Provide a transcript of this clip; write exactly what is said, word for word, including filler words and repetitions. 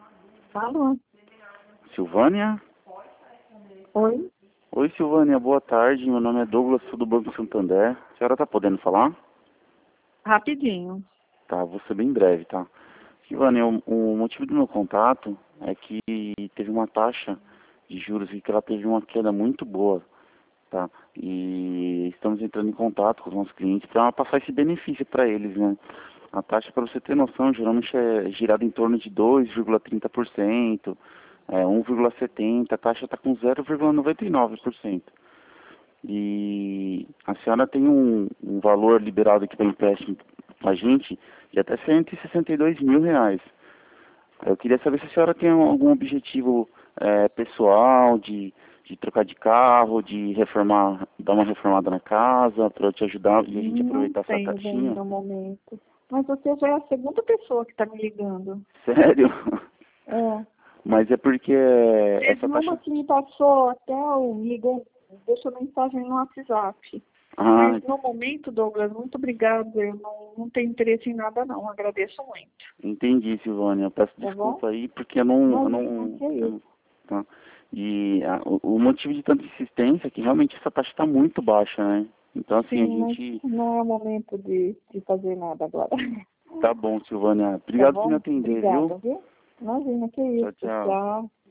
Alô? Silvânia? Oi? Oi, Silvânia, boa tarde. Meu nome é Douglas, sou do Banco Santander. A senhora tá podendo falar? Rapidinho. Tá, vou ser bem breve, tá? Silvânia, o, o motivo do meu contato é que teve uma taxa de juros e que ela teve uma queda muito boa, tá? E estamos entrando em contato com os nossos clientes para passar esse benefício para eles, né? A taxa, para você ter noção, geralmente é girada em torno de dois vírgula trinta por cento, é, um vírgula setenta por cento, a taxa está com zero vírgula noventa e nove por cento. E a senhora tem um, um valor liberado aqui para empréstimo com a gente de até cento e sessenta e dois mil reais. Eu queria saber se a senhora tem algum objetivo é, pessoal de, de trocar de carro, de reformar, dar uma reformada na casa, para eu te ajudar e a gente Não aproveitar essa tenho bem taxinha. no momento. Mas você já é a segunda pessoa que está me ligando. Sério? É. Mas é porque Teve essa uma taxa... que me passou até o ligou, deixou mensagem no WhatsApp. Ah, Mas no momento, Douglas, muito obrigada. Eu não, não tenho interesse em nada não. Agradeço muito. entendi, Silvânia. Eu peço Tá bom? desculpa aí, porque eu não... Eu Imagina não, que é eu isso. não tá? E a, o, o motivo de tanta insistência é que realmente essa taxa está muito baixa, né? Então, assim, a Sim, mas gente... não é o momento de, de fazer nada agora. Tá bom, Silvânia. Tá Obrigado por me bom? atender, viu? Obrigada, viu? Imagina que é Tchau, isso. tchau. Tchau.